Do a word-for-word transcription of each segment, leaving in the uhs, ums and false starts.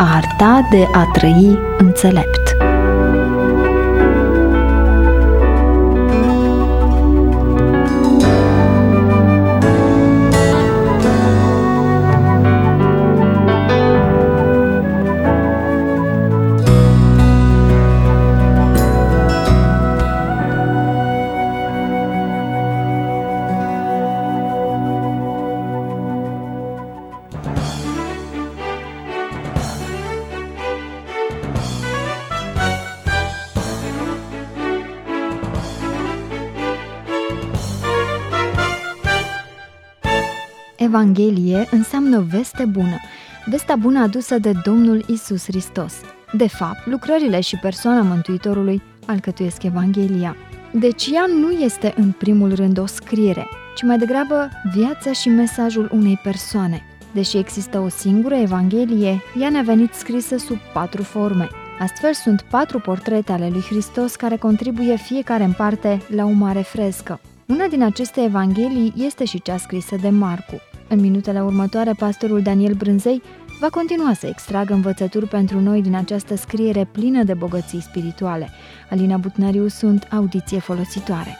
arta de a trăi înțelept. Evanghelie înseamnă veste bună, vestea bună adusă de Domnul Iisus Hristos. De fapt, lucrările și persoana Mântuitorului alcătuiesc Evanghelia. Deci ea nu este în primul rând o scriere, ci mai degrabă viața și mesajul unei persoane. Deși există o singură Evanghelie, ea ne-a venit scrisă sub patru forme. Astfel sunt patru portrete ale lui Hristos care contribuie fiecare în parte la o mare frescă. Una din aceste evanghelii este și cea scrisă de Marcu. În minutele următoare, pastorul Daniel Brânzei va continua să extragă învățături pentru noi din această scriere plină de bogății spirituale. Alina Butnariu sunt audiție folositoare.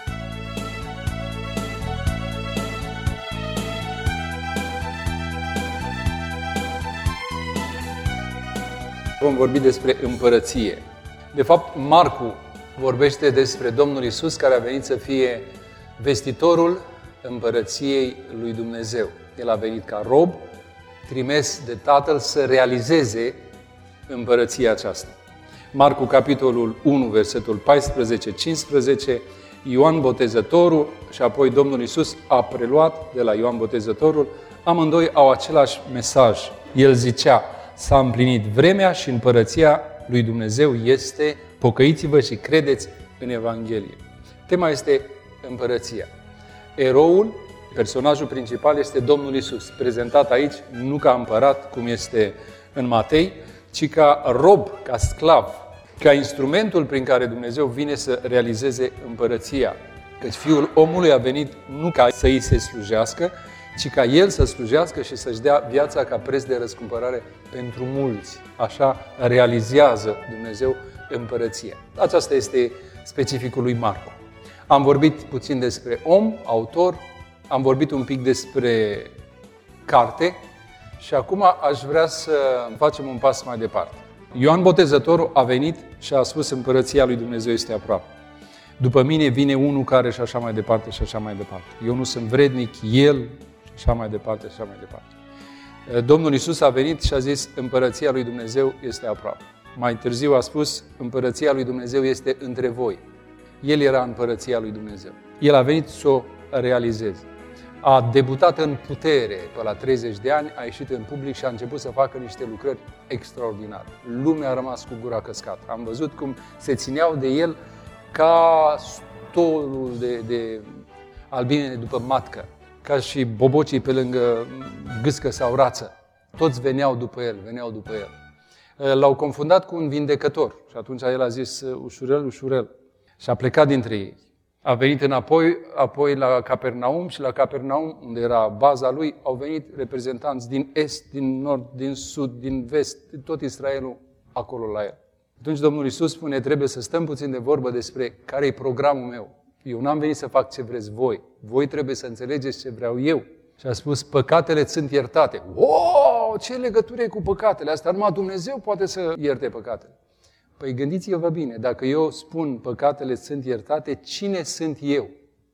Vom vorbi despre împărăție. De fapt, Marcu vorbește despre Domnul Iisus care a venit să fie vestitorul împărăției lui Dumnezeu. El a venit ca rob, trimis de Tatăl să realizeze împărăția aceasta. Marcu, capitolul unu, versetul paisprezece cincisprezece, Ioan Botezătorul și apoi Domnul Iisus a preluat de la Ioan Botezătorul, amândoi au același mesaj. El zicea, s-a împlinit vremea și împărăția lui Dumnezeu este, pocăiți-vă și credeți în Evanghelie. Tema este împărăția. Eroul, personajul principal este Domnul Iisus, prezentat aici nu ca împărat, cum este în Matei, ci ca rob, ca sclav, ca instrumentul prin care Dumnezeu vine să realizeze împărăția. Căci Fiul omului a venit nu ca să îi se slujească, ci ca El să slujească și să-și dea viața ca preț de răscumpărare pentru mulți. Așa realizează Dumnezeu împărăția. Aceasta este specificul lui Marcu. Am vorbit puțin despre om, autor, am vorbit un pic despre carte și acum aș vrea să facem un pas mai departe. Ioan Botezătorul a venit și a spus împărăția lui Dumnezeu este aproape. După mine vine unul care și așa mai departe și așa mai departe. Eu nu sunt vrednic, El și așa mai departe și așa mai departe. Domnul Iisus a venit și a zis împărăția lui Dumnezeu este aproape. Mai târziu a spus împărăția lui Dumnezeu este între voi. El era împărăția lui Dumnezeu. El a venit să o realizeze. A debutat în putere pe la treizeci de ani, a ieșit în public și a început să facă niște lucrări extraordinare. Lumea a rămas cu gura căscată. Am văzut cum se țineau de el ca stolul de, de albine după matcă, ca și bobocii pe lângă gâscă sau rață. Toți veneau după el, veneau după el. L-au confundat cu un vindecător și atunci el a zis ușurel, ușurel și a plecat dintre ei. A venit înapoi, apoi la Capernaum și la Capernaum, unde era baza lui, au venit reprezentanți din est, din nord, din sud, din vest, din tot Israelul acolo la el. Atunci Domnul Iisus spune, trebuie să stăm puțin de vorbă despre care e programul meu. Eu n-am venit să fac ce vreți voi. Voi trebuie să înțelegeți ce vreau eu. Și a spus, păcatele sunt iertate. Wow, ce legătură e cu păcatele? Asta numai Dumnezeu poate să ierte păcatele. Păi gândiți-vă bine, dacă eu spun păcatele sunt iertate, cine sunt eu?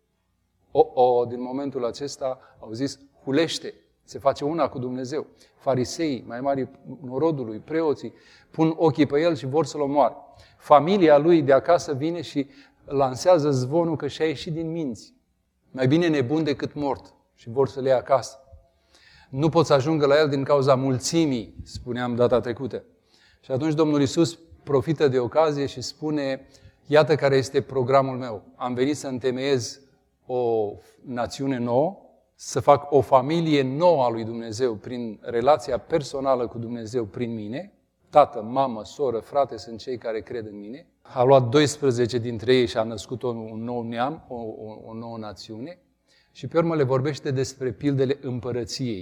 O, o, din momentul acesta au zis, hulește, se face una cu Dumnezeu. Fariseii, mai mari norodului, preoții, pun ochii pe el și vor să-l omoare. Familia lui de acasă vine și lansează zvonul că și-a ieșit din minți. Mai bine nebun decât mort și vor să le ia acasă. Nu pot să ajungă la el din cauza mulțimii, spuneam data trecută. Și atunci Domnul Iisus profită de ocazie și spune, iată care este programul meu. Am venit să întemeiez o națiune nouă, să fac o familie nouă a lui Dumnezeu prin relația personală cu Dumnezeu prin mine. Tată, mamă, soră, frate sunt cei care cred în mine. A luat doisprezece dintre ei și a născut un nou neam, o, o, o nouă națiune. Și pe urmă le vorbește despre pildele împărăției.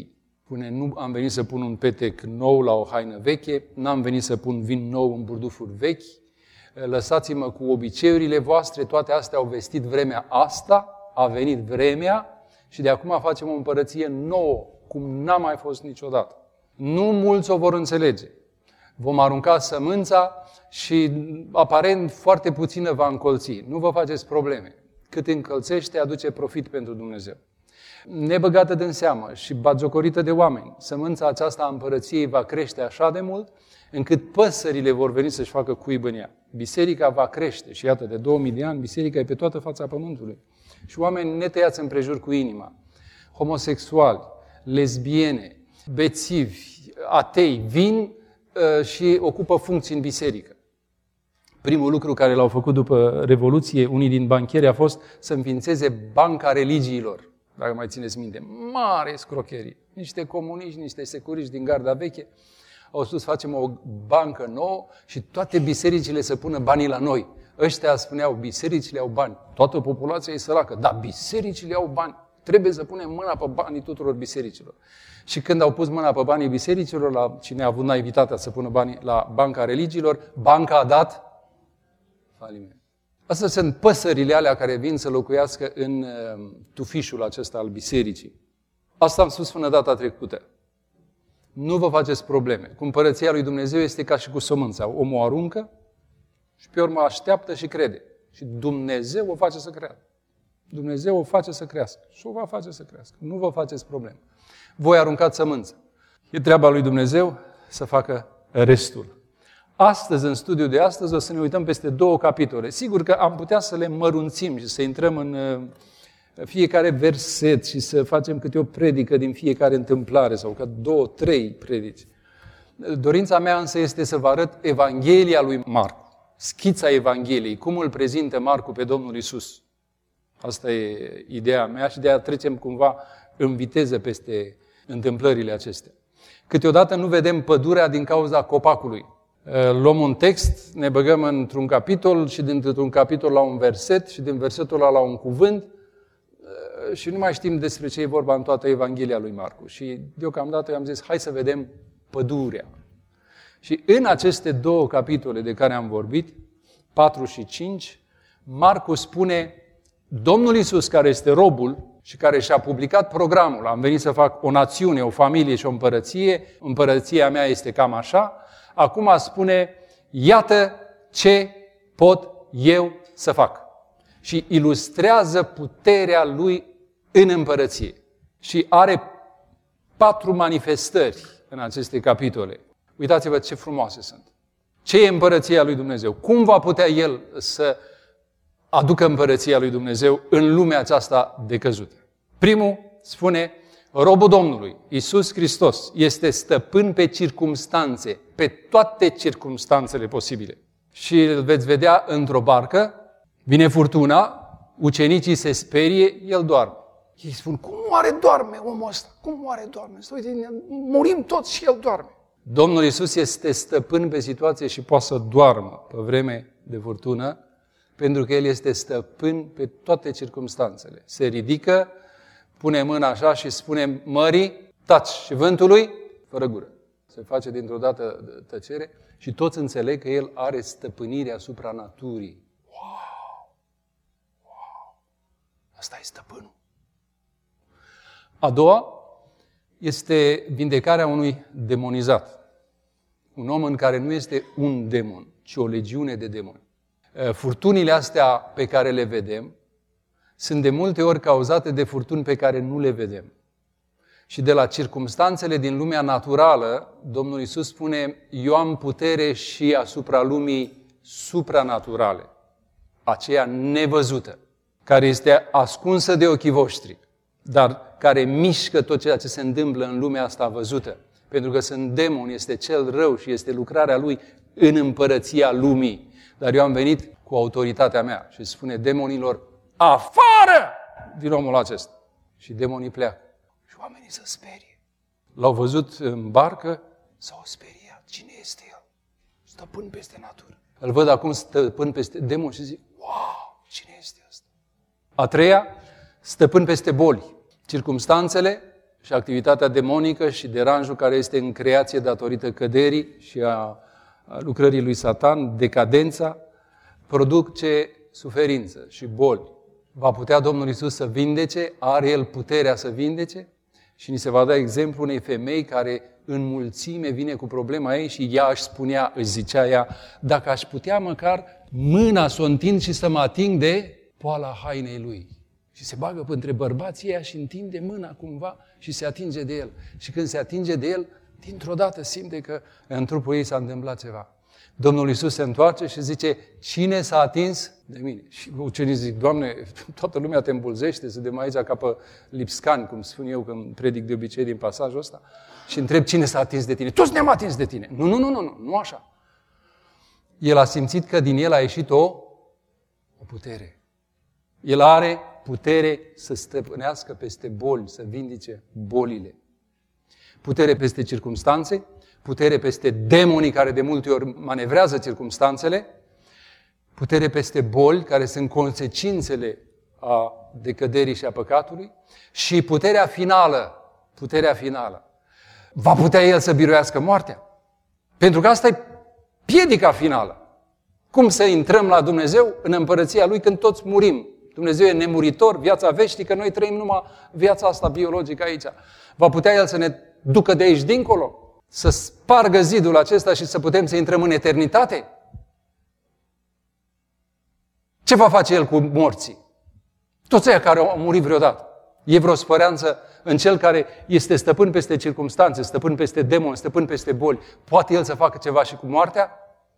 Spune, nu am venit să pun un petec nou la o haină veche, n-am venit să pun vin nou în burdufuri vechi, lăsați-mă cu obiceiurile voastre, toate astea au vestit vremea asta, a venit vremea și de acum facem o împărăție nouă, cum n-a mai fost niciodată. Nu mulți o vor înțelege. Vom arunca sămânța și aparent foarte puțină va încolți. Nu vă faceți probleme. Cât încălțește, aduce profit pentru Dumnezeu. Nebăgată de seamă și batjocorită de oameni, sămânța aceasta a împărăției va crește așa de mult, încât păsările vor veni să-și facă cuib în ea. Biserica va crește și iată, de două mii de ani, biserica e pe toată fața pământului. Și oameni netăiați împrejur cu inima, homosexuali, lesbiene, bețivi, atei, vin uh, și ocupă funcții în biserică. Primul lucru care l-au făcut după Revoluție, unii din banchieri, a fost să înființeze Banca Religiilor. Dacă mai țineți minte, mare scrocherie. Niște comuniști, niște securiști din garda veche au spus, facem o bancă nouă și toate bisericile să pună banii la noi. Ăștia spuneau, bisericile au bani. Toată populația e săracă. Dar bisericile au bani. Trebuie să punem mâna pe banii tuturor bisericilor. Și când au pus mâna pe banii bisericilor, la cine a avut naivitatea să pună banii la Banca Religiilor, banca a dat faliment. Astea sunt păsările alea care vin să locuiască în tufișul acesta al bisericii. Asta am spus până data trecută. Nu vă faceți probleme. Cu împărăția lui Dumnezeu este ca și cu sămânța. Omul aruncă și pe urmă așteaptă și crede. Și Dumnezeu o face să creadă. Dumnezeu o face să crească. Și o va face să crească. Nu vă faceți probleme. Voi aruncați sămânță. E treaba lui Dumnezeu să facă restul. Astăzi, în studiul de astăzi, o să ne uităm peste două capitole. Sigur că am putea să le mărunțim și să intrăm în fiecare verset și să facem câte o predică din fiecare întâmplare sau ca două, trei predici. Dorința mea însă este să vă arăt Evanghelia lui Marcu, schița Evangheliei, cum îl prezintă Marcu pe Domnul Iisus. Asta e ideea mea și de-aia trecem cumva în viteză peste întâmplările acestea. Câteodată nu vedem pădurea din cauza copacului. Luăm un text, ne băgăm într-un capitol și dintr-un capitol la un verset și din versetul ăla la un cuvânt și nu mai știm despre ce e vorba în toată Evanghelia lui Marcu. Și deocamdată eu am zis, hai să vedem pădurea. Și în aceste două capitole de care am vorbit, patru și cinci, Marcu spune, Domnul Iisus, care este robul și care și-a publicat programul, am venit să fac o națiune, o familie și o împărăție, împărăția mea este cam așa, acum spune, iată ce pot eu să fac. Și ilustrează puterea lui în împărăție. Și are patru manifestări în aceste capitole. Uitați-vă ce frumoase sunt. Ce e împărăția lui Dumnezeu? Cum va putea el să aducă împărăția lui Dumnezeu în lumea aceasta decăzută? Primul spune, robul Domnului, Iisus Hristos, este stăpân pe circumstanțe, pe toate circumstanțele posibile. Și îl veți vedea într-o barcă, vine furtuna, ucenicii se sperie, el doarme. Ei spun, cum oare doarme omul ăsta? Cum oare doarme? Uite, murim toți și el doarme. Domnul Iisus este stăpân pe situație și poate să doarmă pe vreme de furtună, pentru că El este stăpân pe toate circumstanțele. Se ridică, pune mâna așa și spune mării, taci, și vântului, fără gură. Se face dintr-o dată tăcere și toți înțeleg că El are stăpânire asupra naturii. Wow! Wow! Asta e stăpânul. A doua este vindecarea unui demonizat. Un om în care nu este un demon, ci o legiune de demoni. Furtunile astea pe care le vedem sunt de multe ori cauzate de furtuni pe care nu le vedem. Și de la circumstanțele din lumea naturală, Domnul Iisus spune, eu am putere și asupra lumii supranaturale, aceea nevăzută, care este ascunsă de ochii voștri, dar care mișcă tot ceea ce se întâmplă în lumea asta văzută. Pentru că sunt demoni, este cel rău și este lucrarea lui în împărăția lumii. Dar eu am venit cu autoritatea mea și spune demonilor, afară din omul acesta. Și demonii pleacă. Și oamenii se sperie. L-au văzut în barcă, s-au speriat. Cine este el? Stăpân peste natură. Îl văd acum stăpân peste demoni și zic, wow, cine este ăsta? A treia, stăpân peste boli. Circumstanțele și activitatea demonică și deranjul care este în creație datorită căderii și a lucrării lui Satan, decadența, produce suferință și boli. Va putea Domnul Iisus să vindece? Are El puterea să vindece? Și ni se va da exemplu unei femei care în mulțime vine cu problema ei și ea își spunea, își zicea ea, dacă aș putea măcar mâna să o întind și să mă ating de poala hainei lui. Și se bagă între bărbații ăia și întinde mâna cumva și se atinge de el. Și când se atinge de el, dintr-o dată simte că în trupul ei s-a întâmplat ceva. Domnul Iisus se întoarce și zice, cine s-a atins de mine? Și ucenicii zic, Doamne, toată lumea te îmbulzește, suntem aici ca pe lipscani, cum spun eu când predic de obicei din pasajul ăsta, și întreb cine s-a atins de tine. Toți ne-am atins de tine. Nu, nu, nu, nu, nu, nu așa. El a simțit că din el a ieșit o, o putere. El are putere să stăpânească peste boli, să vindece bolile. Putere peste circumstanțe, putere peste demonii care de multe ori manevrează circumstanțele, putere peste boli care sunt consecințele a decăderii și a păcatului și puterea finală, puterea finală. Va putea El să biruiască moartea? Pentru că asta e piedica finală. Cum să intrăm la Dumnezeu în împărăția Lui când toți murim? Dumnezeu e nemuritor, viața veșnică, noi trăim numai viața asta biologică aici. Va putea El să ne ducă de aici dincolo? Să spargă zidul acesta și să putem să intrăm în eternitate? Ce va face El cu morții? Toți aia care au murit vreodată. E vreo speranță în Cel care este stăpân peste circumstanțe, stăpân peste demoni, stăpân peste boli. Poate El să facă ceva și cu moartea?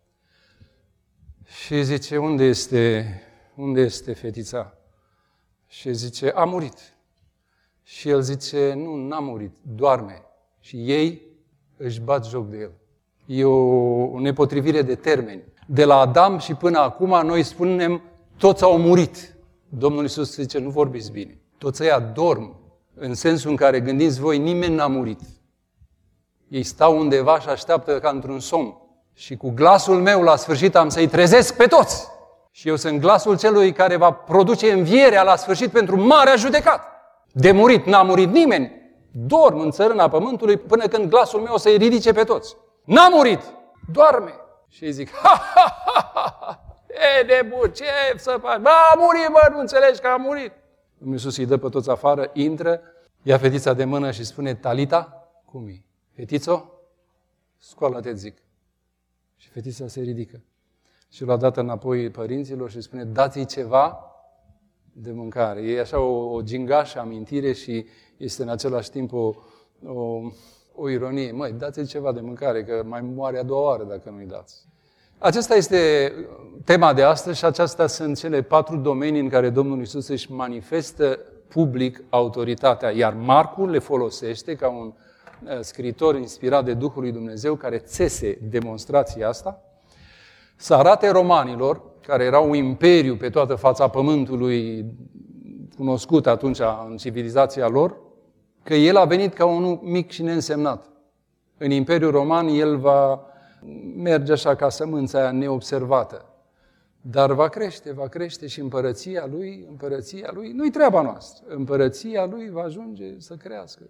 Și zice, unde este, unde este fetița? Și zice, a murit. Și El zice, nu, n-a murit, doarme. Și ei își bat joc de El. E o nepotrivire de termeni. De la Adam și până acum noi spunem, toți au murit. Domnul Iisus zice, nu vorbiți bine. Toți ăia dorm, în sensul în care gândiți voi, nimeni n-a murit. Ei stau undeva și așteaptă ca într-un somn. Și cu glasul meu la sfârșit am să-i trezesc pe toți. Și eu sunt glasul celui care va produce învierea la sfârșit pentru marea judecată. De murit n-a murit nimeni. Dorm în țărâna pământului până când glasul meu o să-i ridice pe toți. N-a murit, doarme. Și îi zic, ha, ha, ha, ha, ha. E nebun, ce să faci? Bă, a murit, bă, nu înțelegi că a murit. Domnul Iisus îi dă pe toți afară, intră, ia fetița de mână și spune, Talita, cum e? Fetițo, scoală-te, zic. Și fetița se ridică. Și l-a dat înapoi părinților și spune, dați-i ceva de mâncare. E așa o, o gingașă amintire și este în același timp o, o, o ironie. Măi, dați-i ceva de mâncare, că mai moare a doua oară dacă nu-i dați. Acesta este tema de astăzi și acestea sunt cele patru domenii în care Domnul Iisus își manifestă public autoritatea, iar Marcu le folosește ca un scriitor inspirat de Duhul lui Dumnezeu care țese demonstrația asta, să arate romanilor, care erau un imperiu pe toată fața pământului, cunoscut atunci în civilizația lor, că el a venit ca unul mic și neînsemnat. În Imperiul Roman el va merge așa ca sămânța aia neobservată. Dar va crește, va crește și împărăția lui, împărăția lui, nu-i treaba noastră. Împărăția lui va ajunge să crească.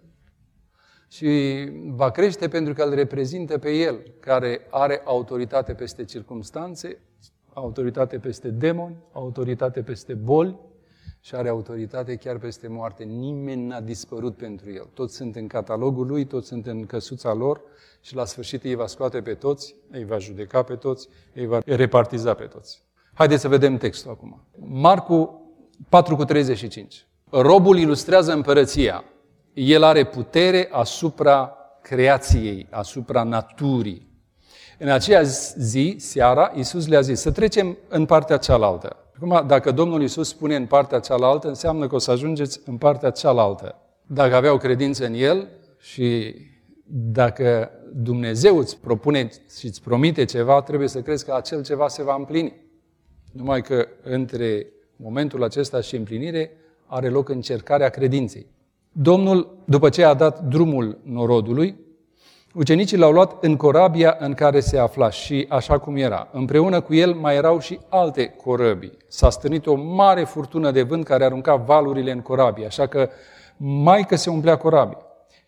Și va crește pentru că îl reprezintă pe el, care are autoritate peste circumstanțe, autoritate peste demoni, autoritate peste boli și are autoritate chiar peste moarte. Nimeni n-a dispărut pentru el. Toți sunt în catalogul lui, toți sunt în căsuța lor și la sfârșit îi va scoate pe toți, îi va judeca pe toți, îi va repartiza pe toți. Haideți să vedem textul acum. Marcu patru cu treizeci și cinci. Robul ilustrează împărăția. El are putere asupra creației, asupra naturii. În aceea zi, seara, Iisus le-a zis să trecem în partea cealaltă. Acum, dacă Domnul Iisus spune în partea cealaltă, înseamnă că o să ajungeți în partea cealaltă. Dacă aveau credință în El și dacă Dumnezeu îți propune și îți promite ceva, trebuie să crezi că acel ceva se va împlini. Numai că între momentul acesta și împlinire are loc încercarea credinței. Domnul, după ce a dat drumul norodului, ucenicii l-au luat în corabia în care se afla și așa cum era. Împreună cu el mai erau și alte corăbii. S-a stârnit o mare furtună de vânt care arunca valurile în corabie, așa că mai că se umplea corabia.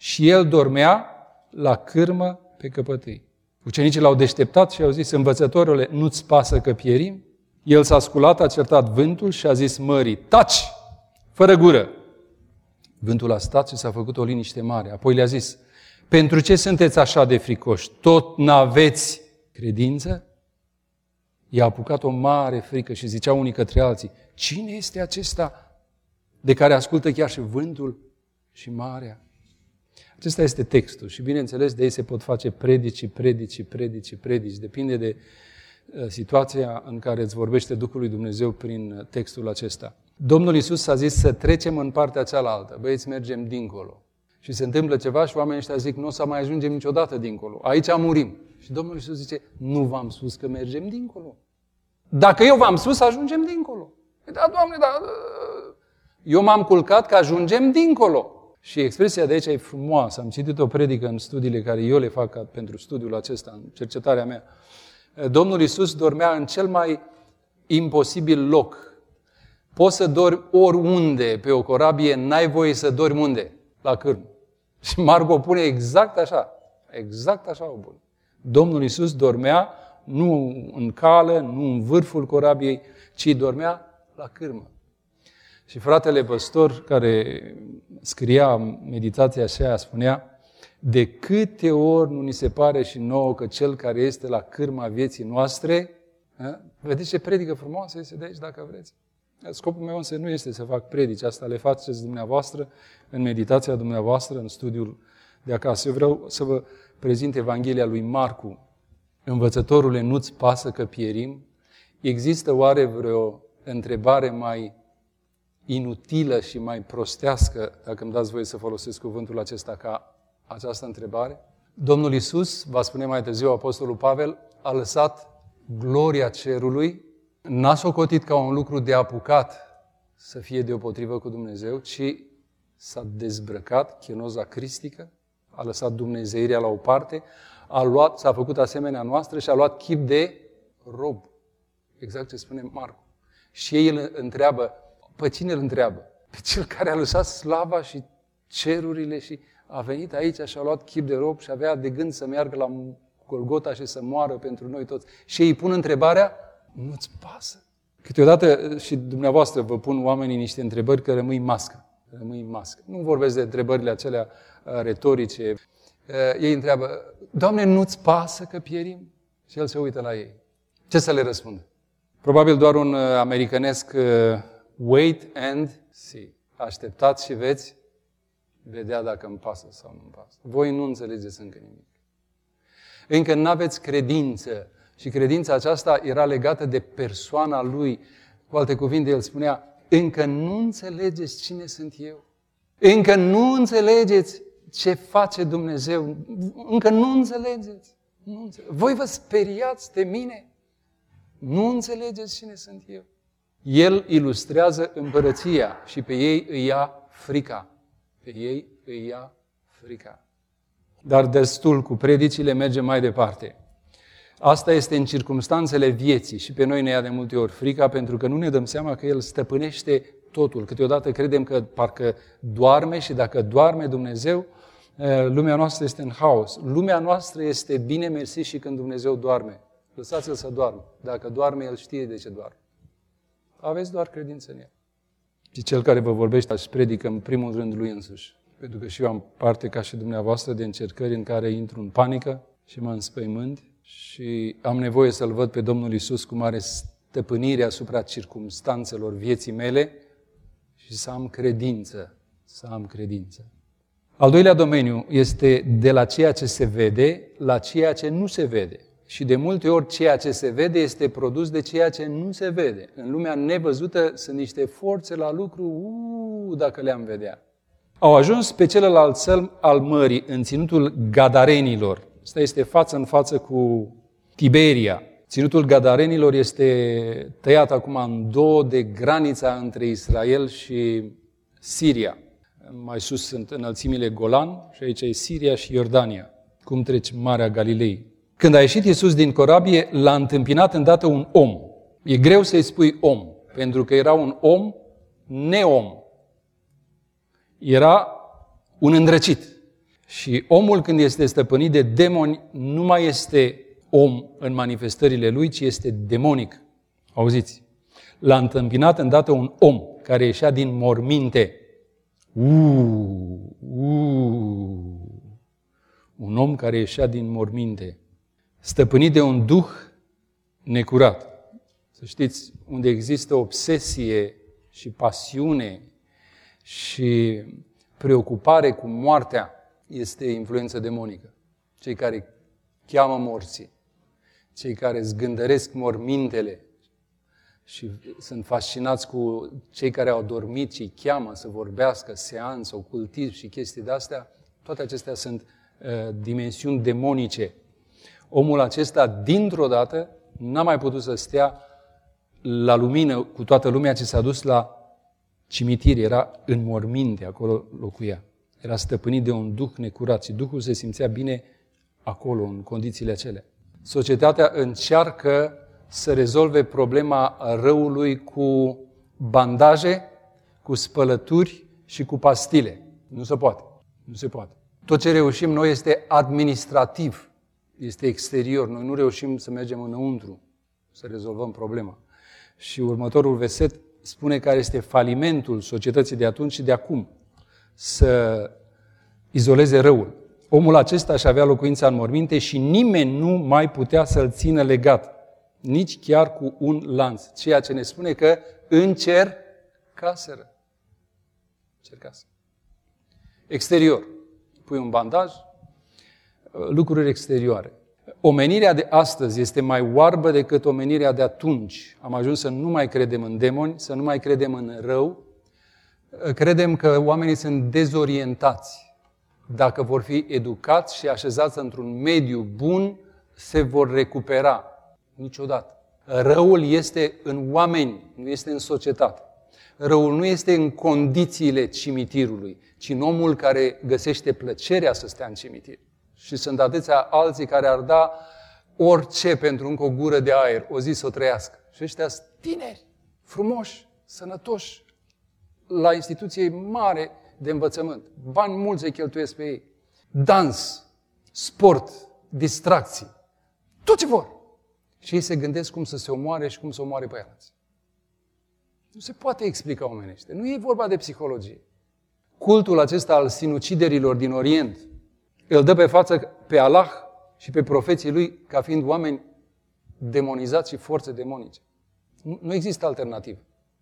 și el dormea la cârmă pe căpătâi. Ucenicii l-au deșteptat și au zis, învățătorule, nu-ți pasă că pierim? El s-a sculat, a certat vântul și a zis mării, taci, fără gură. Vântul a stat și s-a făcut o liniște mare. Apoi le-a zis, pentru ce sunteți așa de fricoși? Tot n-aveți credință? I-a apucat o mare frică și ziceau unii către alții, cine este acesta de care ascultă chiar și vântul și marea? Acesta este textul și bineînțeles de ei se pot face predici, predici, predici, predici. Depinde de uh, situația în care îți vorbește Duhul lui Dumnezeu prin textul acesta. Domnul Iisus a zis să trecem în partea cealaltă. Băieți, mergem dincolo. Și se întâmplă ceva și oamenii ăștia zic, nu o să mai ajungem niciodată dincolo. Aici murim. Și Domnul Iisus zice, nu v-am spus că mergem dincolo. Dacă eu v-am spus, ajungem dincolo. Da, Doamne, da. Eu m-am culcat că ajungem dincolo. Și expresia de aici e frumoasă. Am citit o predică în studiile care eu le fac pentru studiul acesta, în cercetarea mea. Domnul Iisus dormea în cel mai imposibil loc. Poți să dormi oriunde pe o corabie, n-ai voie să dormi unde? La cârmă. Și Marcu o pune exact așa. Exact așa o pune. Domnul Iisus dormea nu în cală, nu în vârful corabiei, ci dormea la cârmă. Și fratele păstor care scria meditația aceea spunea, de câte ori nu ni se pare și nouă că cel care este la cârma vieții noastre, a? Vedeți ce predică frumoasă este de aici dacă vreți. Scopul meu însă nu este să fac predici, asta le faceți dumneavoastră în meditația dumneavoastră, în studiul de acasă. Eu vreau să vă prezint Evanghelia lui Marcu. Învățătorule, nu-ți pasă că pierim? Există oare vreo întrebare mai inutilă și mai prostească, dacă îmi dați voie să folosesc cuvântul acesta, ca această întrebare? Domnul Iisus, va spune mai târziu Apostolul Pavel, a lăsat gloria cerului, n-a socotit ca un lucru de apucat să fie deopotrivă cu Dumnezeu, ci s-a dezbrăcat, chenoza cristică, a lăsat dumnezeirea la o parte, a luat, s-a făcut asemenea noastră și a luat chip de rob. Exact ce spune Marcu. Și ei îl întreabă, pe cine îl întreabă? Pe cel care a lăsat slava și cerurile și a venit aici și a luat chip de rob și avea de gând să meargă la Golgota și să moară pentru noi toți. Și ei îi pun întrebarea, nu-ți pasă? Câteodată și dumneavoastră vă pun oamenii niște întrebări că rămâi mască. Rămâi mască. Nu vorbesc de întrebările acelea retorice. Ei întreabă, Doamne, nu-ți pasă că pierim? Și el se uită la ei. Ce să le răspundă? Probabil doar un americanesc wait and see. Așteptați și veți vedea dacă îmi pasă sau nu îmi pasă. Voi nu înțelegeți încă nimic. Încă nu aveți credință. Și credința aceasta era legată de persoana lui. Cu alte cuvinte, el spunea, încă nu înțelegeți cine sunt eu. Încă nu înțelegeți ce face Dumnezeu. Încă nu înțelegeți. Nu înțelegeți. Voi vă speriați de mine. Nu înțelegeți cine sunt eu. El ilustrează împărăția și pe ei îi ia frica. Pe ei îi ia frica. Dar destul cu predicile, mergem mai departe. Asta este în circumstanțele vieții și pe noi ne ia de multe ori frica pentru că nu ne dăm seama că El stăpânește totul. Câteodată credem că parcă doarme și dacă doarme Dumnezeu, lumea noastră este în haos. Lumea noastră este bine mersi și când Dumnezeu doarme. Lăsați-l să doarmă. Dacă doarme, El știe de ce doarme. Aveți doar credință în El. Și cel care vă vorbește își predică în primul rând lui însuși. Pentru că și eu am parte ca și dumneavoastră de încercări în care intru în panică și mă înspăimânt și am nevoie să-L văd pe Domnul Iisus cum are stăpânire asupra circumstanțelor vieții mele și să am credință. Să am credință. Al doilea domeniu este de la ceea ce se vede la ceea ce nu se vede. Și de multe ori ceea ce se vede este produs de ceea ce nu se vede. În lumea nevăzută sunt niște forțe la lucru, uu, dacă le-am vedea. Au ajuns pe celălalt țăl al mării, în ținutul Gadarenilor. Asta este față în față cu Tiberia. Ținutul Gadarenilor este tăiat acum în două de granița între Israel și Siria. Mai sus sunt înălțimile Golan și aici e Siria și Iordania. Cum treci Marea Galilei. Când a ieșit Iisus din corabie, l-a întâmpinat îndată un om. E greu să-i spui om, pentru că era un om neom. Era un îndrăcit. Și omul, când este stăpânit de demoni, nu mai este om în manifestările lui, ci este demonic. Auziți? L-a întâmpinat îndată un om care ieșea din morminte. Uuu, uuu, un om care ieșea din morminte, stăpânit de un duh necurat. Să știți, unde există obsesie și pasiune și preocupare cu moartea, este influență demonică. Cei care cheamă morții, cei care zgândăresc mormintele și sunt fascinați cu cei care au dormit și îi cheamă să vorbească, seanță, ocultism și chestii de-astea, toate acestea sunt uh, dimensiuni demonice. Omul acesta, dintr-o dată, n-a mai putut să stea la lumină cu toată lumea, ci s-a dus la cimitir, era în morminte, acolo locuia. Era stăpânit de un duh necurat și duhul se simțea bine acolo, în condițiile acelea. Societatea încearcă să rezolve problema răului cu bandaje, cu spălături și cu pastile. Nu se poate. Nu se poate. Tot ce reușim noi este administrativ, este exterior. Noi nu reușim să mergem înăuntru, să rezolvăm problema. Și următorul verset spune care este falimentul societății de atunci și de acum. Să izoleze răul. Omul acesta își avea locuința în morminte și nimeni nu mai putea să-l țină legat, nici chiar cu un lanț. Ceea ce ne spune că încercaseră. Încercaseră. Exterior. Pui un bandaj, lucruri exterioare. Omenirea de astăzi este mai oarbă decât omenirea de atunci. Am ajuns să nu mai credem în demoni, să nu mai credem în rău. Credem că oamenii sunt dezorientați. Dacă vor fi educați și așezați într-un mediu bun, se vor recupera. Niciodată. Răul este în oameni, nu este în societate. Răul nu este în condițiile cimitirului, ci în omul care găsește plăcerea să stea în cimitir. Și sunt atâția alții care ar da orice pentru încă o gură de aer, o zi să o trăiască. Și ăștia sunt tineri, frumoși, sănătoși, la instituție mare de învățământ. Bani mulți îi cheltuiesc pe ei. Dans, sport, distracții, tot ce vor. Și ei se gândesc cum să se omoare și cum să omoare pe alții. Nu se poate explica omenește. Nu e vorba de psihologie. Cultul acesta al sinuciderilor din Orient îl dă pe față pe Allah și pe profeții lui ca fiind oameni demonizați și forțe demonice. Nu, nu există alternativă.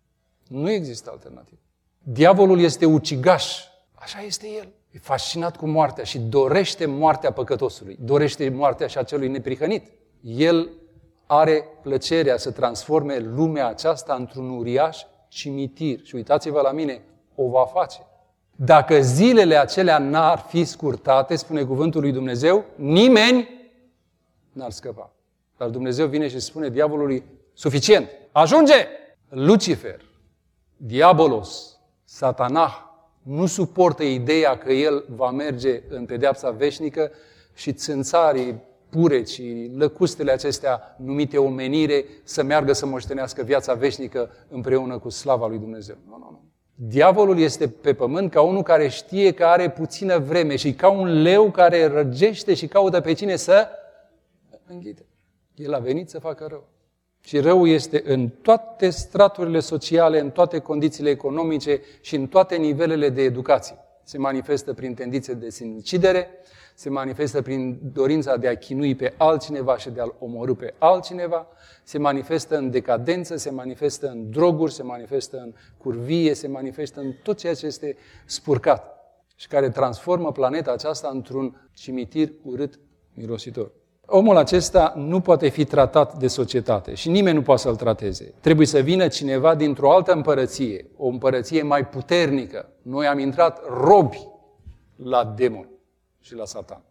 Nu există alternativă. Diavolul este ucigaș. Așa este el. E fascinat cu moartea și dorește moartea păcătosului. Dorește moartea și a celui neprihănit. El are plăcerea să transforme lumea aceasta într-un uriaș cimitir. Și uitați-vă la mine, o va face. Dacă zilele acelea n-ar fi scurtate, spune cuvântul lui Dumnezeu, nimeni n-ar scăpa. Dar Dumnezeu vine și spune diavolului, suficient, ajunge! Lucifer, diabolos, Satana, nu suportă ideea că el va merge în pedeapsa veșnică și țânțarii, purecii, lăcustele acestea numite omenire să meargă să moștenească viața veșnică împreună cu slava lui Dumnezeu. Nu, nu, nu. Diavolul este pe pământ ca unul care știe că are puțină vreme și ca un leu care răgește și caută pe cine să înghite. El a venit să facă rău. Și răul este în toate straturile sociale, în toate condițiile economice și în toate nivelele de educație. Se manifestă prin tendințe de sinucidere, se manifestă prin dorința de a chinui pe altcineva și de a-l omorî pe altcineva, se manifestă în decadență, se manifestă în droguri, se manifestă în curvie, se manifestă în tot ceea ce este spurcat și care transformă planeta aceasta într-un cimitir urât, mirositor. Omul acesta nu poate fi tratat de societate și nimeni nu poate să-l trateze. Trebuie să vină cineva dintr-o altă împărăție, o împărăție mai puternică. Noi am intrat robi la demoni și la Satan.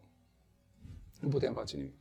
Nu putem face nimic.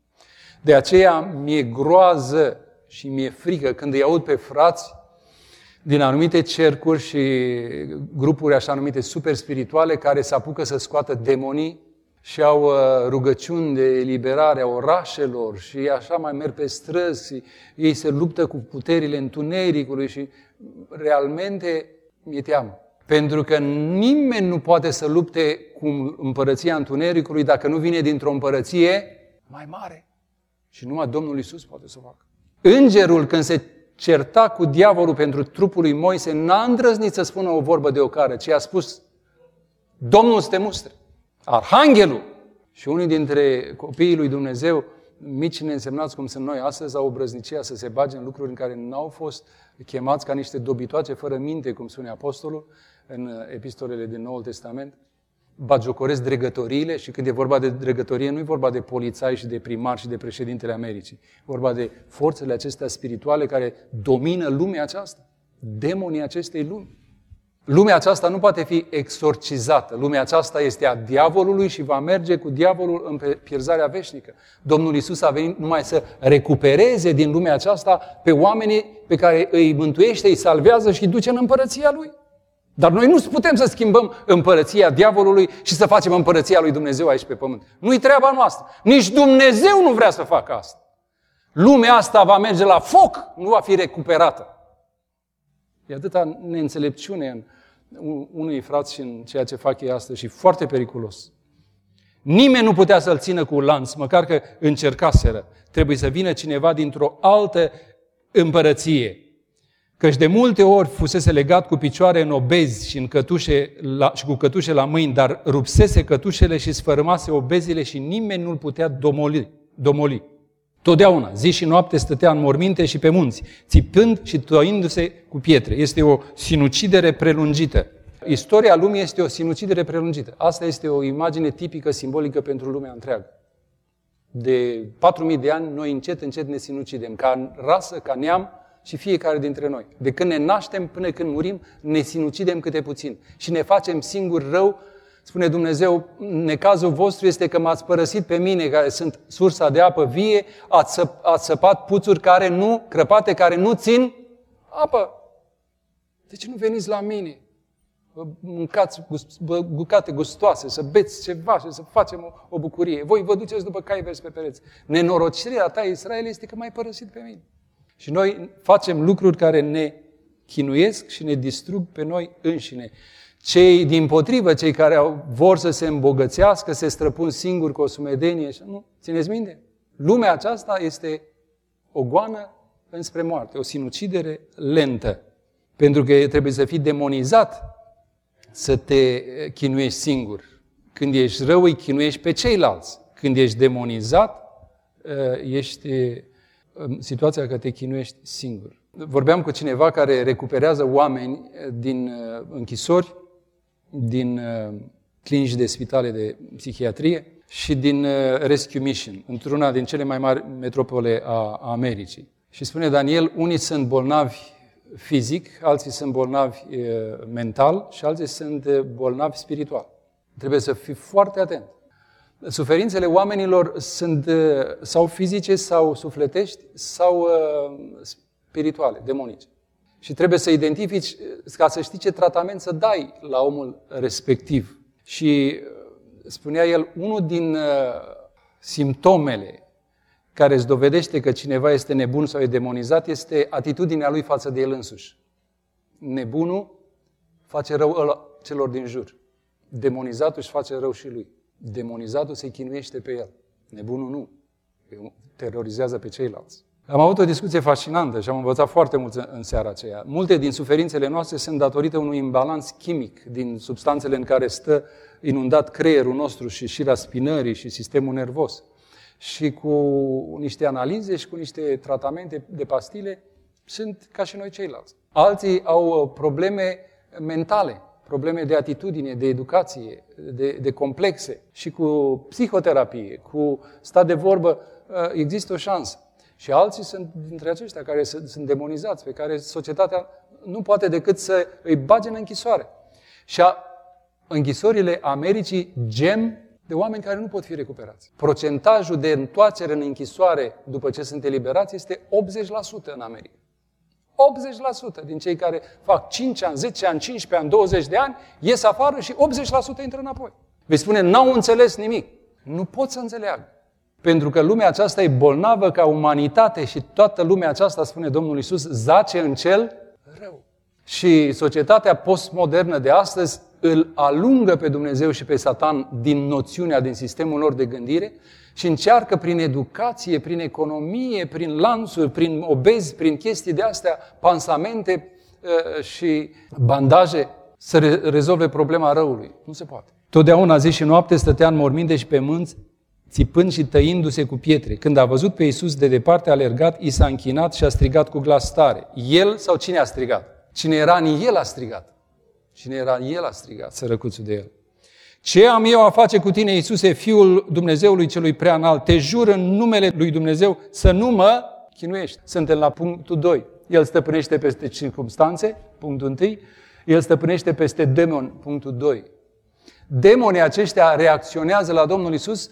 De aceea mi-e groază și mi-e frică când îi aud pe frați din anumite cercuri și grupuri așa numite super spirituale care se apucă să scoată demonii și au rugăciuni de eliberare a orașelor și așa mai merg pe străzi și ei se luptă cu puterile întunericului și realmente mi-e teamă. Pentru că nimeni nu poate să lupte cu împărăția întunericului dacă nu vine dintr-o împărăție mai mare. Și numai Domnul Iisus poate să o facă. Îngerul, când se certa cu diavolul pentru trupul lui Moise, n-a îndrăznit să spună o vorbă de ocară, ci a spus: Domnul să te mustre. Arhanghelul și unii dintre copiii lui Dumnezeu, mici neînsemnați cum sunt noi astăzi, au obrăznicia să se bage în lucruri în care n-au fost chemați ca niște dobitoace fără minte, cum spune apostolul în epistolele din Noul Testament. Bagiocoresc dregătoriile și când e vorba de dregătorie, nu e vorba de polițai și de primari și de președintele Americii. E vorba de forțele acestea spirituale care domină lumea aceasta, demonii acestei lumi. Lumea aceasta nu poate fi exorcizată. Lumea aceasta este a diavolului și va merge cu diavolul în pierzarea veșnică. Domnul Iisus a venit numai să recupereze din lumea aceasta pe oamenii pe care îi mântuiește, îi salvează și îi duce în împărăția Lui. Dar noi nu putem să schimbăm împărăția diavolului și să facem împărăția lui Dumnezeu aici pe pământ. Nu-i treaba noastră. Nici Dumnezeu nu vrea să facă asta. Lumea asta va merge la foc, nu va fi recuperată. E atâta neînțelepciune în unui frați și în ceea ce fac ei astăzi și foarte periculos. Nimeni nu putea să-l țină cu lanț, măcar că încercaseră. Trebuie să vină cineva dintr-o altă împărăție. Căci de multe ori fusese legat cu picioare în obezi și, în cătușe la, și cu cătușe la mâini, dar rupsese cătușele și sfărâmase obezile și nimeni nu-l putea domoli. domoli. Totdeauna, zi și noapte, stătea în morminte și pe munți, țipând și toindu-se cu pietre. Este o sinucidere prelungită. Istoria lumii este o sinucidere prelungită. Asta este o imagine tipică, simbolică pentru lumea întreagă. De patru mii de ani, noi încet, încet ne sinucidem, ca rasă, ca neam și fiecare dintre noi. De când ne naștem până când murim, ne sinucidem câte puțin și ne facem singur rău. Spune Dumnezeu, necazul vostru este că m-ați părăsit pe mine, care sunt sursa de apă vie, ați, săp, ați săpat puțuri care nu, crăpate care nu țin apă. De ce nu veniți la mine? Vă mâncați bucate gustoase, să beți ceva și să facem o, o bucurie. Voi vă duceți după cai verzi pe pereți. Nenorocirea ta, Israel, este că m-ai părăsit pe mine. Și noi facem lucruri care ne chinuiesc și ne distrug pe noi înșine. Cei dimpotrivă, cei care au, vor să se îmbogățească, se străpun singuri cu o sumedenie. Nu, țineți minte? Lumea aceasta este o goană înspre moarte, o sinucidere lentă. Pentru că trebuie să fii demonizat să te chinuiești singur. Când ești rău, îi chinuiești pe ceilalți. Când ești demonizat, ești în situația că te chinuiești singur. Vorbeam cu cineva care recuperează oameni din închisori, din clinici de spitale de psihiatrie și din Rescue Mission, într-una din cele mai mari metropole a Americii. Și spune Daniel, unii sunt bolnavi fizic, alții sunt bolnavi mental și alții sunt bolnavi spiritual. Trebuie să fii foarte atent. Suferințele oamenilor sunt sau fizice, sau sufletești, sau spirituale, demonice. Și trebuie să identifici, ca să știi ce tratament să dai la omul respectiv. Și spunea el, unul din simptomele care îți dovedește că cineva este nebun sau e demonizat este atitudinea lui față de el însuși. Nebunul face rău celor din jur. Demonizatul își face rău și lui. Demonizatul se chinuiește pe el. Nebunul nu. Terorizează pe ceilalți. Am avut o discuție fascinantă și am învățat foarte mult în seara aceea. Multe din suferințele noastre sunt datorită unui imbalans chimic din substanțele în care stă inundat creierul nostru și șira spinării și sistemul nervos. Și cu niște analize și cu niște tratamente de pastile sunt ca și noi ceilalți. Alții au probleme mentale, probleme de atitudine, de educație, de, de complexe. Și cu psihoterapie, cu stat de vorbă, există o șansă. Și alții sunt dintre aceștia care sunt demonizați, pe care societatea nu poate decât să îi bage în închisoare. Și a, închisorile Americii gem de oameni care nu pot fi recuperați. Procentajul de întoarcere în închisoare după ce sunt eliberați este optzeci la sută în America. optzeci la sută din cei care fac cinci ani, zece ani, cincisprezece ani, douăzeci de ani, ies afară și optzeci la sută intră înapoi. Vei spune, n-au înțeles nimic. Nu pot să înțeleagă. Pentru că lumea aceasta e bolnavă ca umanitate și toată lumea aceasta, spune Domnul Iisus, zace în cel rău. Și societatea postmodernă de astăzi îl alungă pe Dumnezeu și pe Satan din noțiunea, din sistemul lor de gândire și încearcă prin educație, prin economie, prin lanțuri, prin obezi, prin chestii de astea, pansamente și bandaje, să rezolve problema răului. Nu se poate. Totdeauna zi și noapte stătea în morminte și pe mânți, țipând și tăindu-se cu pietre. Când a văzut pe Iisus de departe alergat, i s-a închinat și a strigat cu glas tare. El sau cine a strigat? Cine era în el a strigat. Cine era în el a strigat, sărăcuțul de el. Ce am eu a face cu tine, Iisuse, Fiul Dumnezeului celui prea înalt? Te jur în numele lui Dumnezeu să nu mă chinuiești. Suntem la punctul doi. El stăpânește peste circumstanțe, punctul unu. El stăpânește peste demoni, punctul doi. Demonii aceștia reacționează la Domnul Iisus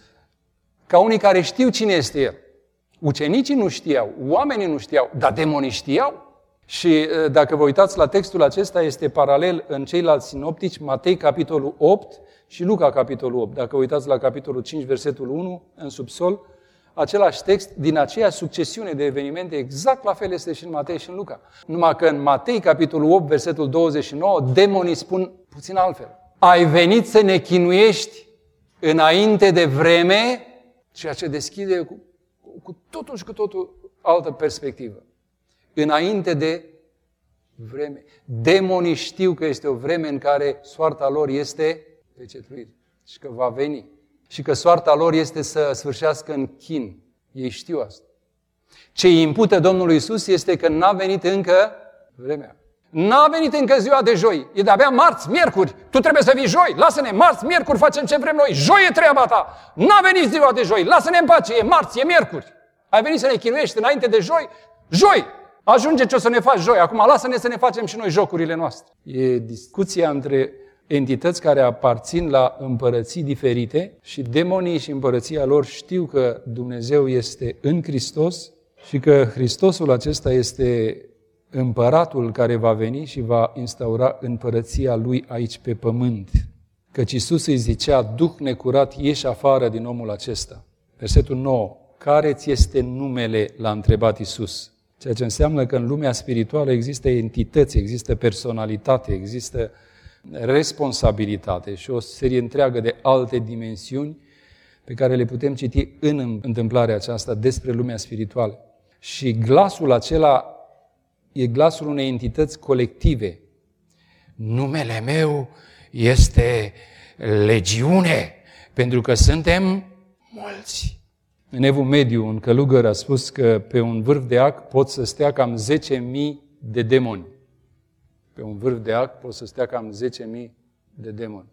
ca unii care știu cine este El. Ucenicii nu știau, oamenii nu știau, dar demonii știau. Și dacă vă uitați la textul acesta, este paralel în ceilalți sinoptici, Matei, capitolul opt și Luca, capitolul opt. Dacă vă uitați la capitolul cinci, versetul unu, în subsol, același text din aceeași succesiune de evenimente, exact la fel este și în Matei și în Luca. Numai că în Matei, capitolul opt, versetul douăzeci și nouă, demonii spun puțin altfel. Ai venit să ne chinuiești înainte de vreme, ceea ce deschide cu, cu totul și cu totul altă perspectivă. Înainte de vreme. Demonii știu că este o vreme în care soarta lor este pecetluită și că va veni. Și că soarta lor este să sfârșească în chin. Ei știu asta. Ce îi impută Domnului Iisus este că n-a venit încă vremea. N-a venit încă ziua de joi. E de-abia marți, miercuri. Tu trebuie să vii joi. Lasă-ne, marți, miercuri, facem ce vrem noi. Joi e treaba ta. N-a venit ziua de joi. Lasă-ne în pace. E marți, e miercuri. Ai venit să ne chinuiești înainte de joi? Joi! Ajunge ce o să ne faci joi. Acum lasă-ne să ne facem și noi jocurile noastre. E discuția între entități care aparțin la împărății diferite și demonii și împărăția lor știu că Dumnezeu este în Hristos și că Hristosul acesta este împăratul care va veni și va instaura împărăția lui aici pe pământ. Căci Iisus îi zicea, duh necurat, ieși afară din omul acesta. Versetul nouă. Care ți este numele? L-a întrebat Iisus. Ceea ce înseamnă că în lumea spirituală există entități, există personalitate, există responsabilitate și o serie întreagă de alte dimensiuni pe care le putem citi în întâmplarea aceasta despre lumea spirituală. Și glasul acela e glasul unei entități colective. Numele meu este legiune, pentru că suntem mulți. În Evul Mediu, un călugăr a spus că pe un vârf de ac pot să stea cam zece mii de demoni. Pe un vârf de ac pot să stea cam zece mii de demoni.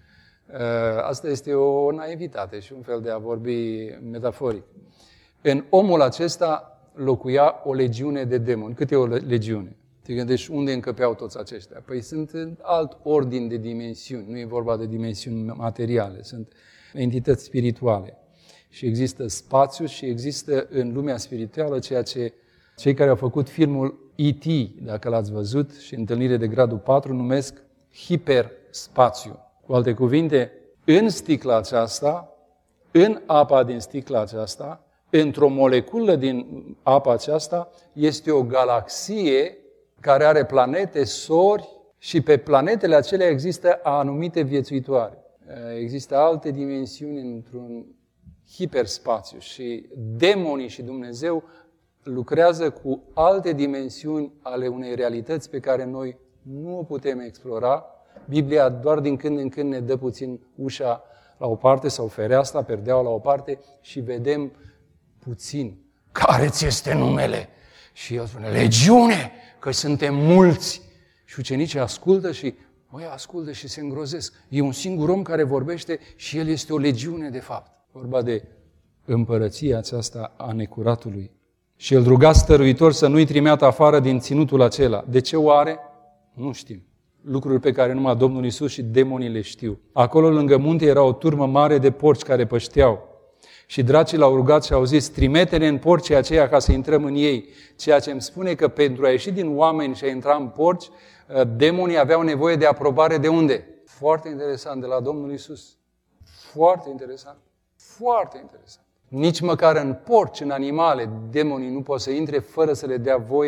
Asta este o naivitate și un fel de a vorbi metaforic. În omul acesta locuia o legiune de demoni. Cât e o legiune? Te gândești unde încăpeau toți aceștia? Păi sunt în alt ordin de dimensiuni. Nu e vorba de dimensiuni materiale. Sunt entități spirituale. Și există spațiu și există în lumea spirituală ceea ce cei care au făcut filmul E T, dacă l-ați văzut, și Întâlnire de gradul patru, numesc hiperspațiu. Cu alte cuvinte, în sticla aceasta, în apa din sticla aceasta, într-o moleculă din apa aceasta, este o galaxie care are planete, sori și pe planetele acelea există anumite viețuitoare. Există alte dimensiuni într-un hiperspațiu și demonii și Dumnezeu lucrează cu alte dimensiuni ale unei realități pe care noi nu o putem explora. Biblia doar din când în când ne dă puțin ușa la o parte sau fereastra, perdeaua la o parte și vedem puțin. Care ți este numele? Și el spune, legiune, că suntem mulți. Și ucenicii ascultă și, băi, ascultă și se îngrozesc. E un singur om care vorbește și el este o legiune de fapt. Vorba de împărăția aceasta a necuratului. Și el ruga stăruitor să nu-i trimeată afară din ținutul acela. De ce oare? Nu știm. Lucruri pe care numai Domnul Iisus și demonii le știu. Acolo lângă munte era o turmă mare de porci care pășteau. Și dracii l-au rugat și au zis, trimite-ne în porcii aceia ca să intrăm în ei. Ceea ce îmi spune că pentru a ieși din oameni și a intra în porci, demonii aveau nevoie de aprobare de unde? Foarte interesant, de la Domnul Iisus. Foarte interesant. Foarte interesant. Nici măcar în porci, în animale, demonii nu pot să intre fără să le dea voie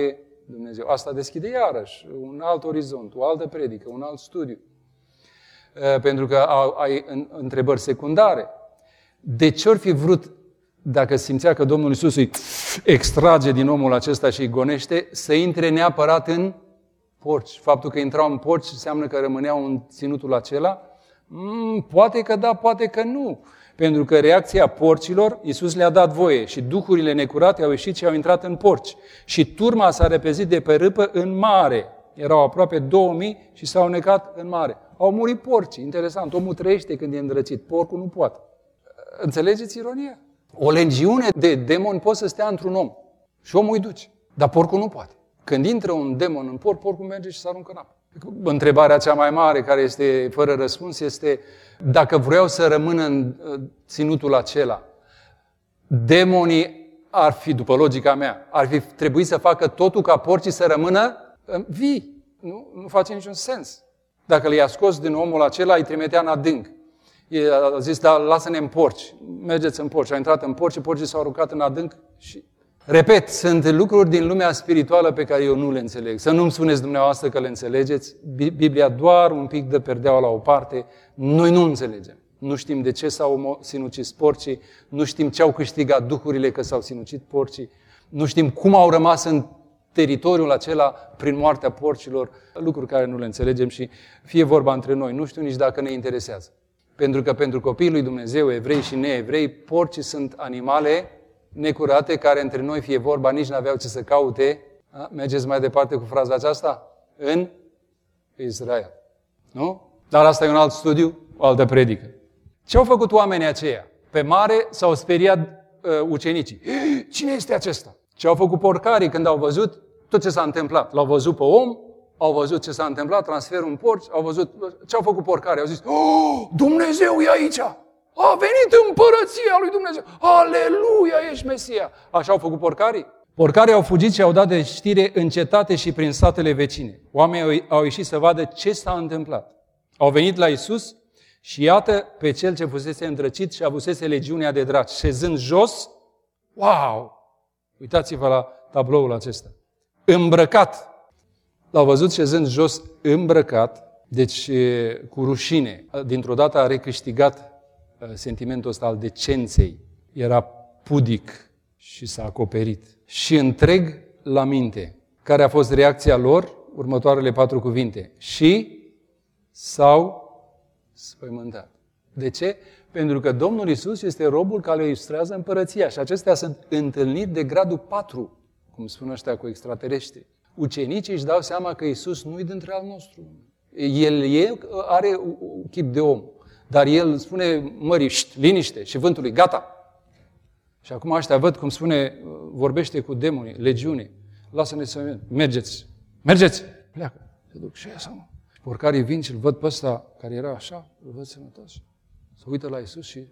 Dumnezeu. Asta deschide iarăși un alt orizont, o altă predică, un alt studiu. Pentru că ai întrebări secundare. De ce ori fi vrut, dacă simțea că Domnul Iisus îi extrage din omul acesta și îi gonește, să intre neapărat în porci? Faptul că intrau în porci înseamnă că rămâneau în ținutul acela? Mm, poate că da, poate că nu. Pentru că reacția porcilor, Iisus le-a dat voie și duhurile necurate au ieșit și au intrat în porci. Și turma s-a repezit de pe râpă în mare. Erau aproape două mii și s-au necat în mare. Au murit porcii. Interesant, omul trăiește când e îndrăcit, porcul nu poate. Înțelegeți ironia? O legiune de demoni poate să stea într-un om și omul îi duce, dar porcul nu poate. Când intră un demon în porc, porcul merge și se aruncă în apă. Întrebarea cea mai mare, care este fără răspuns, este dacă vreau să rămână în ținutul acela, demonii ar fi, după logica mea, ar fi trebuit să facă totul ca porcii să rămână vii. Nu, nu face niciun sens. Dacă le-a scos din omul acela, îi trimitea în adânc. A zis, da, lasă-ne în porci, mergeți în porci. A intrat în porci și porcii s-au aruncat în adânc și... Repet, sunt lucruri din lumea spirituală pe care eu nu le înțeleg. Să nu-mi spuneți dumneavoastră că le înțelegeți. Biblia doar un pic dă perdeaua la o parte. Noi nu înțelegem. Nu știm de ce s-au sinucis porcii, nu știm ce au câștigat duhurile că s-au sinucit porcii, nu știm cum au rămas în teritoriul acela prin moartea porcilor, lucruri care nu le înțelegem și fie vorba între noi. Nu știu nici dacă ne interesează. Pentru că pentru copiii lui Dumnezeu, evrei și neevrei, porcii sunt animale necurate, care între noi, fie vorba, nici n-aveau ce să caute. A? Mergeți mai departe cu fraza aceasta? În Israel. Nu? Dar asta e un alt studiu, o altă predică. Ce au făcut oamenii aceia? Pe mare s-au speriat uh, ucenicii. Cine este acesta? Ce au făcut porcarii când au văzut tot ce s-a întâmplat? L-au văzut pe om, au văzut ce s-a întâmplat, transferul în porci, au văzut ce au făcut porcarii. Au zis, oh, Dumnezeu e aici! A venit împărăția lui Dumnezeu! Aleluia, ești Mesia! Așa au făcut porcarii? Porcarii au fugit și au dat de știre în cetate și prin satele vecine. Oamenii au ieșit să vadă ce s-a întâmplat. Au venit la Iisus și iată pe cel ce fusese îndrăcit și avusese legiunea de draci. Șezând jos, wow! Uitați-vă la tabloul acesta. Îmbrăcat. L-au văzut șezând jos, îmbrăcat, deci cu rușine. Dintr-o dată a recâștigat sentimentul ăsta al decenței. Era pudic și s-a acoperit. Și întreg la minte. Care a fost reacția lor? Următoarele patru cuvinte. Și s-au spăimântat. De ce? Pentru că Domnul Iisus este robul care ilustrează împărăția. Și acestea sunt întâlniri de gradul patru, cum spun ăștia cu extraterestri. Ucenicii își dau seama că Iisus nu-i dintre al nostru. El e, are chip de om. Dar el spune mării, șt, liniște, și vântului, gata. Și acum ăștia văd cum spune, vorbește cu demonii, legiune. Lasă-ne să mergeți, mergeți, pleacă. Se duc și iasă, mă. Porcarii vin și îl văd pe ăsta care era așa, îl văd sănătos. Se uită la Iisus și,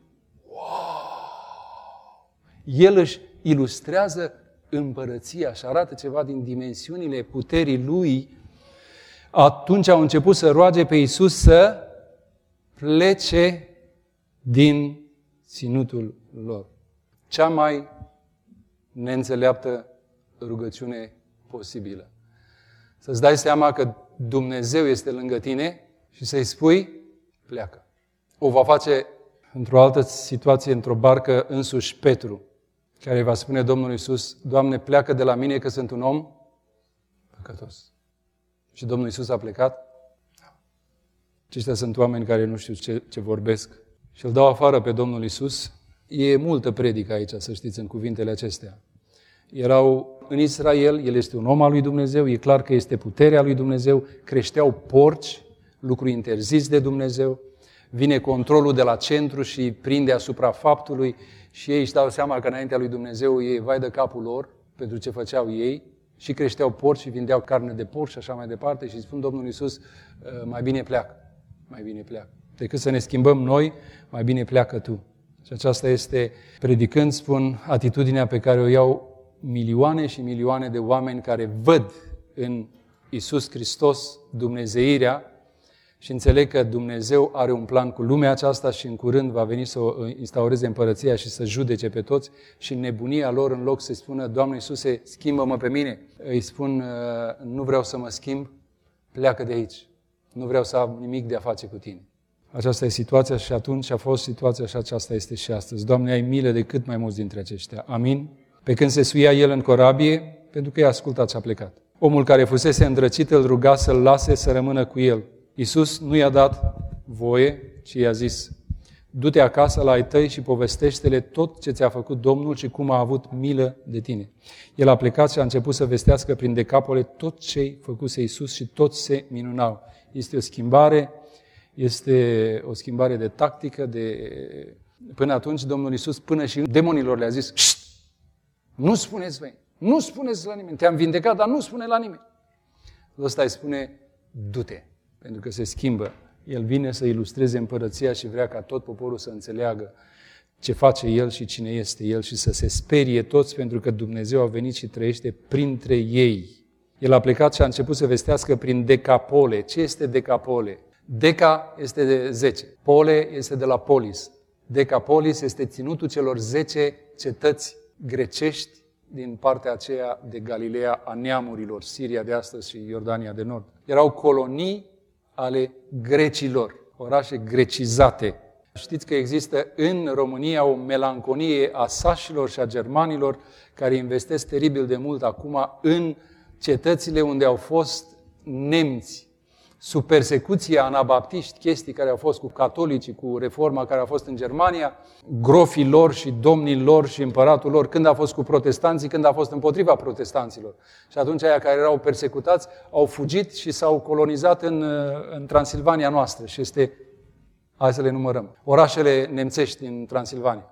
wow! El își ilustrează împărăția și arată ceva din dimensiunile puterii lui. Atunci au început să roage pe Iisus să plece din ținutul lor. Cea mai neînțeleaptă rugăciune posibilă. Să-ți dai seama că Dumnezeu este lângă tine și să-i spui, pleacă. O va face într-o altă situație, într-o barcă, însuși Petru, care va spune Domnului Iisus, Doamne, pleacă de la mine că sunt un om păcătos. Și Domnul Iisus a plecat. Aceștia sunt oameni care nu știu ce, ce vorbesc. Și îl dau afară pe Domnul Iisus. E multă predică aici, să știți, în cuvintele acestea. Erau în Israel, el este un om al lui Dumnezeu, e clar că este puterea lui Dumnezeu, creșteau porci, lucru interzis de Dumnezeu, vine controlul de la centru și prinde asupra faptului și ei își dau seama că înaintea lui Dumnezeu e vai de capul lor pentru ce făceau ei și creșteau porci și vindeau carne de porc și așa mai departe și spun Domnul Iisus, mai bine pleacă, mai bine pleacă. Decât să ne schimbăm noi, mai bine pleacă tu. Și aceasta este, predicând, spun, atitudinea pe care o iau milioane și milioane de oameni care văd în Iisus Hristos dumnezeirea și înțeleg că Dumnezeu are un plan cu lumea aceasta și în curând va veni să o instaureze împărăția și să judece pe toți și în nebunia lor, în loc să-i spună, Doamne Iisuse, schimbă-mă pe mine, îi spun, nu vreau să mă schimb, pleacă de aici, nu vreau să am nimic de a face cu tine. Aceasta e situația și atunci a fost situația și aceasta este și astăzi. Doamne, ai milă de cât mai mulți dintre aceștia. Amin? Pe când se suia el în corabie, pentru că i-a ascultat și a plecat. Omul care fusese îndrăcit îl ruga să-l lase să rămână cu el. Iisus nu i-a dat voie, ci i-a zis, du-te acasă la ai tăi și povestește-le tot ce ți-a făcut Domnul și cum a avut milă de tine. El a plecat și a început să vestească prin Decapole tot ce-i făcuse Iisus și toți se minunau. Este o schimbare, este o schimbare de tactică, de... Până atunci Domnul Iisus până și demonilor le-a zis, șt, nu spuneți voi, nu spuneți la nimeni, te-am vindecat, dar nu spune la nimeni. Ăsta îi spune, du-te, pentru că se schimbă. El vine să ilustreze împărăția și vrea ca tot poporul să înțeleagă ce face El și cine este El și să se sperie toți pentru că Dumnezeu a venit și trăiește printre ei. El a plecat și a început să vestească prin Decapole. Ce este Decapole? Deca este de zece, pole este de la polis. Decapolis este ținutul celor zece cetăți grecești din partea aceea de Galileea a neamurilor, Siria de astăzi și Iordania de Nord. Erau colonii ale grecilor, orașe grecizate. Știți că există în România o melancolie a sașilor și a germanilor care investesc teribil de mult acum în cetățile unde au fost nemți. Sub persecuția anabaptiști, chestii care au fost cu catolicii, cu reforma care a fost în Germania, grofii lor și domnii lor și împăratul lor, când a fost cu protestanții, când a fost împotriva protestanților. Și atunci aia care erau persecutați au fugit și s-au colonizat în, în Transilvania noastră. Și este, hai să le numărăm, orașele nemțești din Transilvania.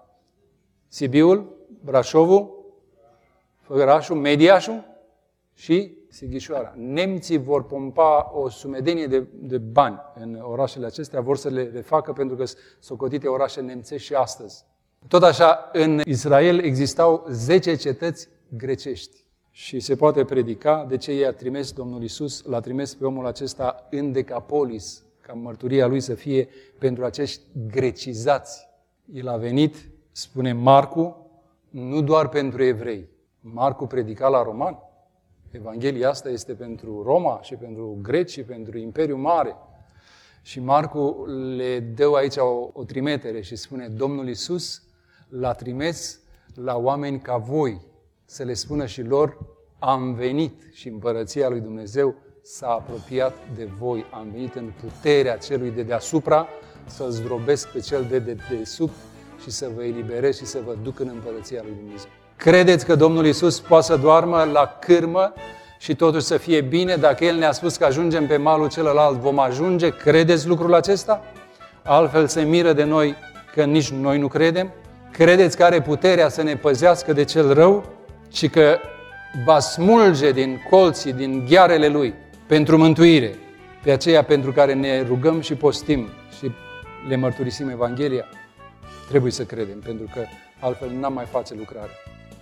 Sibiul, Brașovul, Făgărașul, Mediașul și Sighișoara. Nemții vor pompa o sumedenie de, de bani în orașele acestea, vor să le refacă pentru că sunt socotite orașe nemțești și astăzi. Tot așa, în Israel existau zece cetăți grecești și se poate predica de ce i-a trimis Domnul Iisus, l-a trimis pe omul acesta în Decapolis, ca mărturia lui să fie pentru acești grecizați. El a venit, spune Marcu, nu doar pentru evrei. Marcu predica la romani. Evanghelia asta este pentru Roma și pentru greci și pentru Imperiul Mare. Și Marcu le dă aici o, o trimitere și spune, Domnul Iisus l-a trimis la oameni ca voi, să le spună și lor, am venit și împărăția lui Dumnezeu s-a apropiat de voi. Am venit în puterea celui de deasupra să zdrobesc pe cel de dedesubt și să vă eliberez și să vă duc în împărăția lui Dumnezeu. Credeți că Domnul Iisus poate să doarmă la cârmă și totuși să fie bine? Dacă El ne-a spus că ajungem pe malul celălalt, vom ajunge? Credeți lucrul acesta? Altfel se miră de noi că nici noi nu credem. Credeți că are puterea să ne păzească de cel rău și că va smulge din colții, din ghearele Lui pentru mântuire pe aceea pentru care ne rugăm și postim și le mărturisim Evanghelia? Trebuie să credem, pentru că altfel n-am mai face lucrare.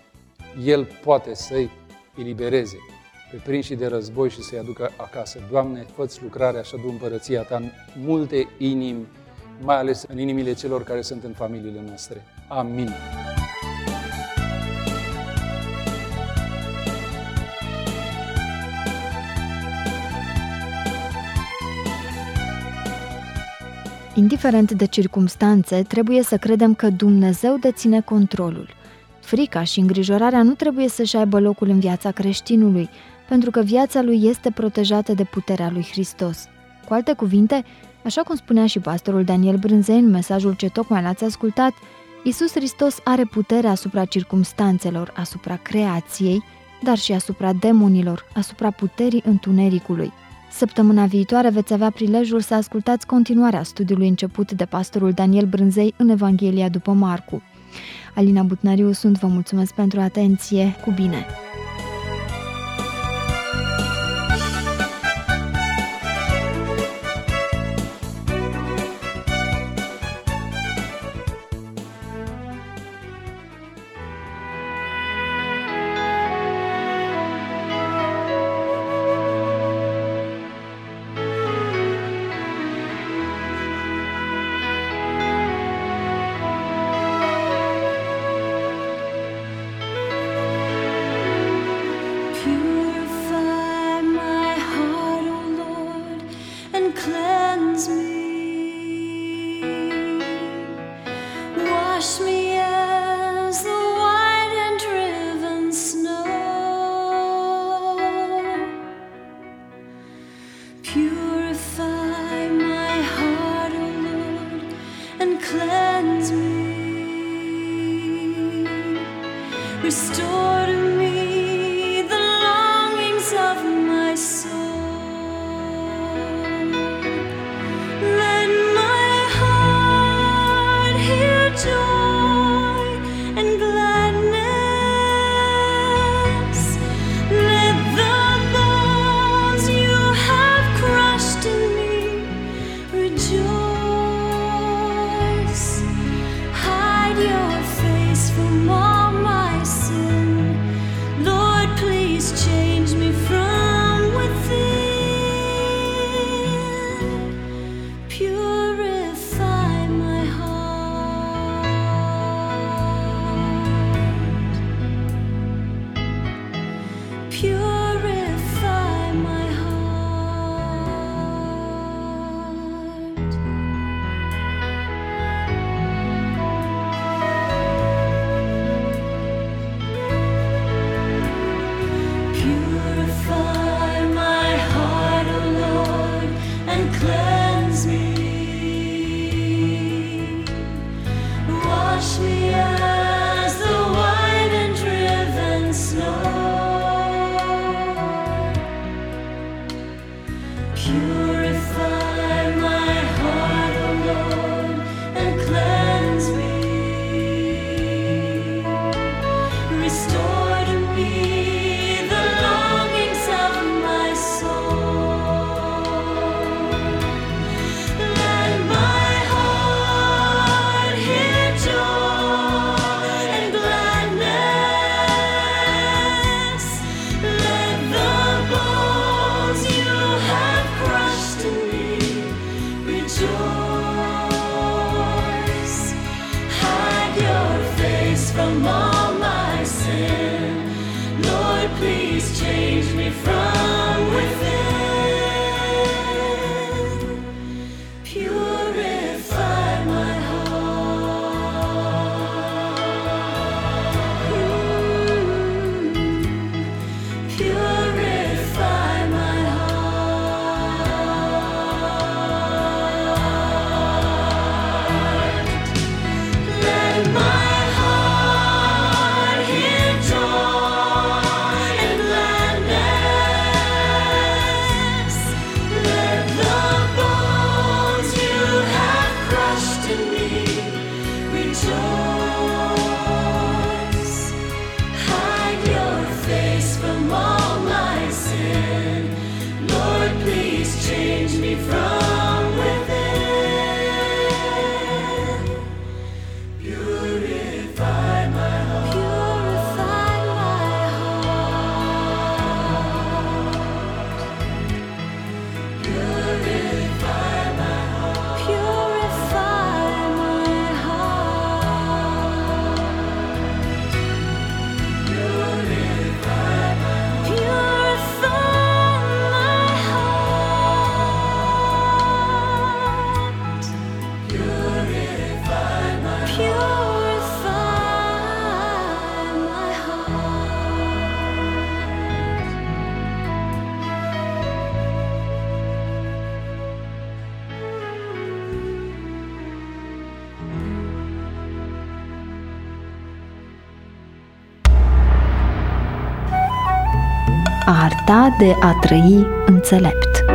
El poate să-i elibereze pe prinșii de război și să-i aducă acasă. Doamne, fă-ți lucrarea și adu împărăția Ta în multe inimi, mai ales în inimile celor care sunt în familiile noastre. Amin. Indiferent de circumstanțe, trebuie să credem că Dumnezeu deține controlul. Frica și îngrijorarea nu trebuie să-și aibă locul în viața creștinului, pentru că viața lui este protejată de puterea lui Hristos. Cu alte cuvinte, așa cum spunea și pastorul Daniel Brânzei în mesajul ce tocmai l-ați ascultat, Iisus Hristos are puterea asupra circumstanțelor, asupra creației, dar și asupra demonilor, asupra puterii întunericului. Săptămâna viitoare veți avea prilejul să ascultați continuarea studiului început de pastorul Daniel Brânzei în Evanghelia după Marcu. Alina Butnariu sunt, vă mulțumesc pentru atenție, cu bine! Restore to me the longings of my soul. Let my heart hear joy and gladness. Let the bones you have crushed in me rejoice. Hide your face from all my sin. Lord, please change me from within. Purify my heart. Purify my heart. Purify my heart, O Lord, and cleanse me. Wash me as the white and driven snow. Purify my heart, O Lord, and cleanse me. Restore to me the longings of my soul. Let my heart hear joy and gladness. Let the bones you have crushed in me rejoice. Hide your face from all my sin. Lord, please change me from within. Purify my heart. Purify my heart. Let my heart hear joy and gladness. Let the bones you have crushed in me rejoice. Hide your face from all my sin. Lord, please change me from within. Purify my heart. Purify my heart. Purify my heart. Purify my heart. Purify my heart. Purify my heart. Purify my heart. Purify my Arta de a trăi înțelept.